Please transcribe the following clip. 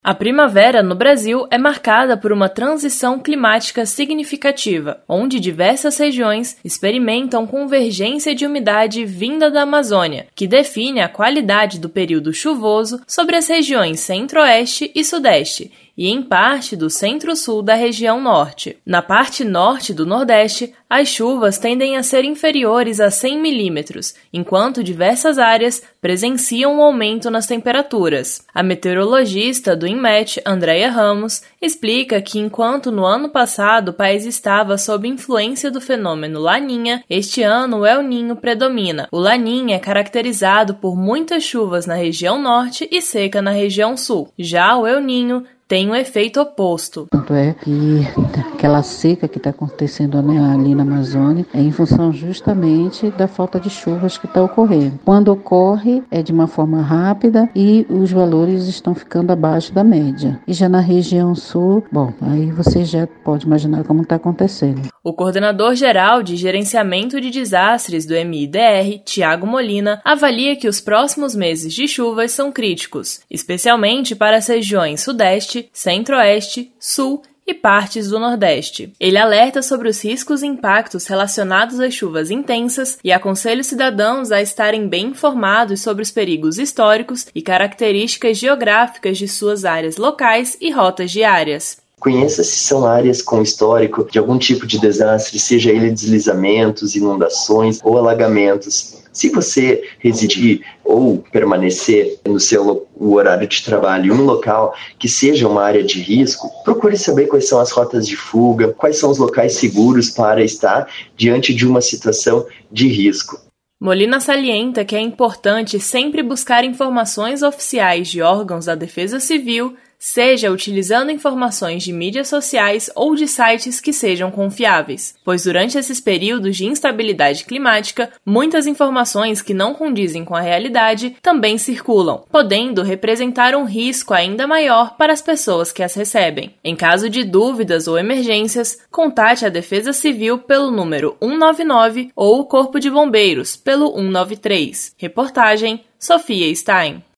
A primavera no Brasil é marcada por uma transição climática significativa, onde diversas regiões experimentam convergência de umidade vinda da Amazônia, que define a qualidade do período chuvoso sobre as regiões centro-oeste e sudeste, e em parte do centro-sul da região norte. Na parte norte do Nordeste, as chuvas tendem a ser inferiores a 100 milímetros, enquanto diversas áreas presenciam um aumento nas temperaturas. A meteorologista do INMET, Andréia Ramos, explica que enquanto no ano passado o país estava sob influência do fenômeno Laninha, este ano o El Ninho predomina. O Laninha é caracterizado por muitas chuvas na região norte e seca na região sul. Já o El Ninho tem um efeito oposto. Tanto é que aquela seca que está acontecendo ali na Amazônia é em função justamente da falta de chuvas que está ocorrendo. Quando ocorre, é de uma forma rápida e os valores estão ficando abaixo da média. E já na região sul, aí você já pode imaginar como está acontecendo. O coordenador-geral de gerenciamento de desastres do MIDR, Tiago Molina, avalia que os próximos meses de chuvas são críticos, especialmente para as regiões sudeste, centro-oeste, sul e partes do Nordeste. Ele alerta sobre os riscos e impactos relacionados às chuvas intensas e aconselha os cidadãos a estarem bem informados sobre os perigos históricos e características geográficas de suas áreas locais e rotas diárias. Conheça se são áreas com histórico de algum tipo de desastre, seja ele deslizamentos, inundações ou alagamentos. Se você residir ou permanecer no seu horário de trabalho em um local que seja uma área de risco, procure saber quais são as rotas de fuga, quais são os locais seguros para estar diante de uma situação de risco. Molina salienta que é importante sempre buscar informações oficiais de órgãos da Defesa Civil, seja utilizando informações de mídias sociais ou de sites que sejam confiáveis, pois durante esses períodos de instabilidade climática, muitas informações que não condizem com a realidade também circulam, podendo representar um risco ainda maior para as pessoas que as recebem. Em caso de dúvidas ou emergências, contate a Defesa Civil pelo número 199 ou o Corpo de Bombeiros pelo 193. Reportagem Sofia Stein.